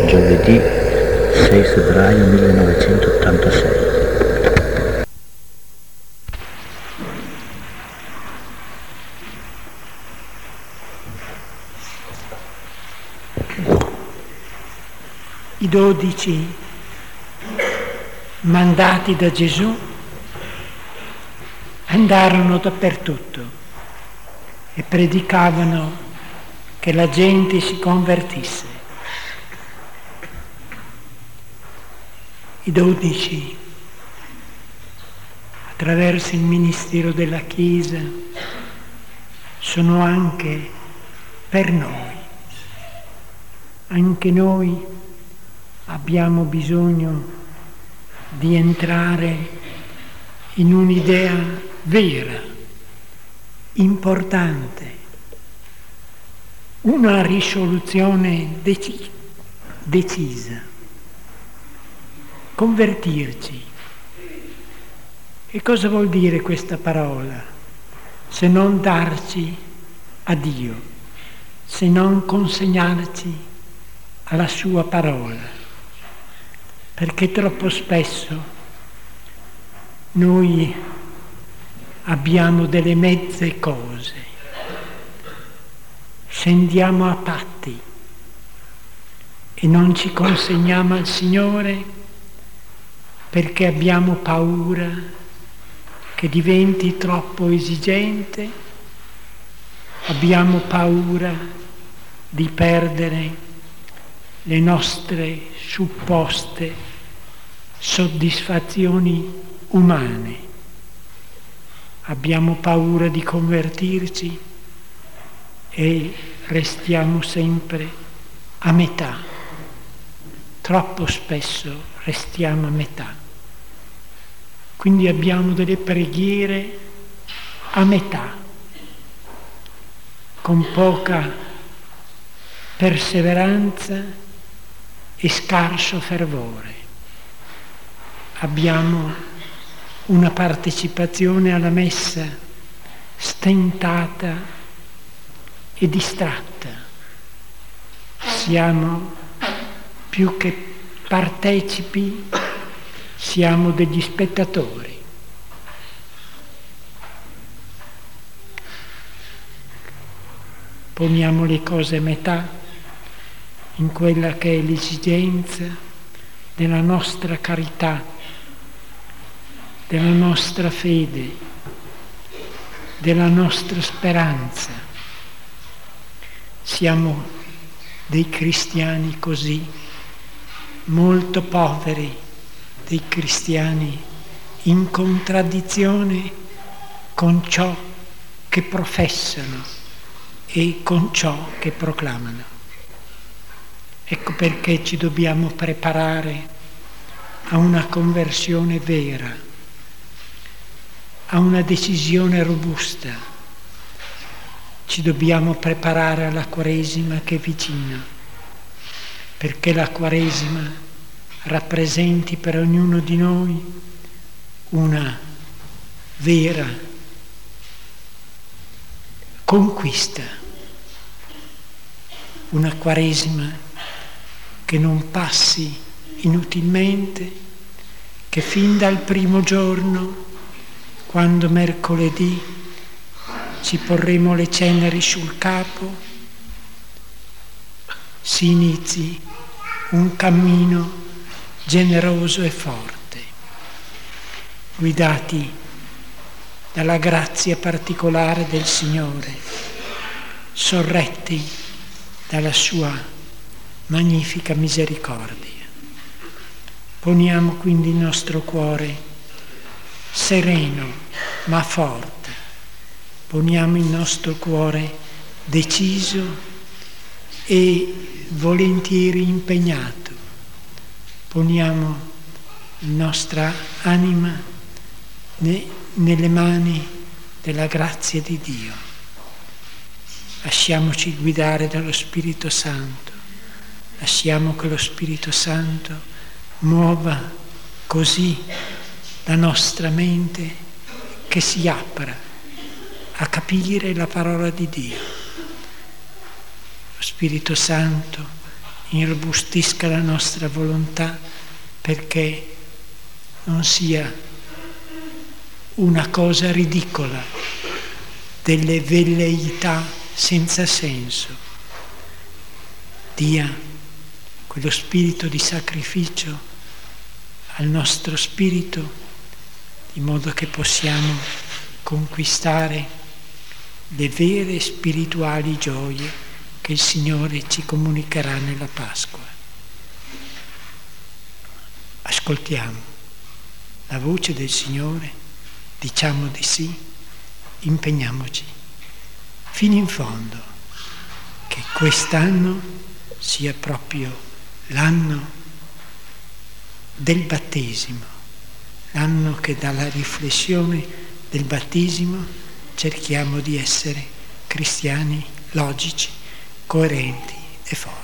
Giovedì 6 febbraio 1986. I 12 mandati da Gesù andarono dappertutto e predicavano che la gente si convertisse. I 12, attraverso il ministero della Chiesa, sono anche per noi. Anche noi abbiamo bisogno di entrare in un'idea vera, importante, una risoluzione decisa. Convertirci. Che cosa vuol dire questa parola? Se non darci a Dio, se non consegnarci alla sua parola. Perché troppo spesso noi abbiamo delle mezze cose, scendiamo a patti e non ci consegniamo al Signore perché abbiamo paura che diventi troppo esigente, abbiamo paura di perdere le nostre supposte soddisfazioni umane. Abbiamo paura di convertirci e restiamo sempre a metà. Troppo spesso restiamo a metà. Quindi abbiamo delle preghiere a metà, con poca perseveranza e scarso fervore. Abbiamo una partecipazione alla messa stentata e distratta. Siamo più che partecipi, siamo degli spettatori. Poniamo le cose a metà in quella che è l'esigenza della nostra carità, della nostra fede, della nostra speranza. Siamo dei cristiani così, molto poveri, dei cristiani in contraddizione con ciò che professano e con ciò che proclamano. Ecco perché ci dobbiamo preparare a una conversione vera, a una decisione robusta. Ci dobbiamo preparare alla Quaresima che è vicina, perché la Quaresima rappresenti per ognuno di noi una vera conquista, una Quaresima che non passi inutilmente, che fin dal primo giorno, quando mercoledì ci porremo le ceneri sul capo, si inizi un cammino generoso e forte, guidati dalla grazia particolare del Signore, sorretti dalla sua magnifica misericordia. Poniamo quindi il nostro cuore sereno ma forte, poniamo il nostro cuore deciso e volentieri impegnato. Poniamo la nostra anima nelle mani della grazia di Dio. Lasciamoci guidare dallo Spirito Santo. Lasciamo che lo Spirito Santo muova così la nostra mente che si apra a capire la parola di Dio. Lo Spirito Santo irrobustisca la nostra volontà perché non sia una cosa ridicola, delle velleità senza senso. Dia quello spirito di sacrificio al nostro spirito, di modo che possiamo conquistare le vere spirituali gioie che il Signore ci comunicherà nella Pasqua. Ascoltiamo la voce del Signore, diciamo di sì, impegniamoci fino in fondo, che quest'anno sia proprio l'anno del battesimo, l'anno che dalla riflessione del battesimo cerchiamo di essere cristiani logici, coerenti e forti.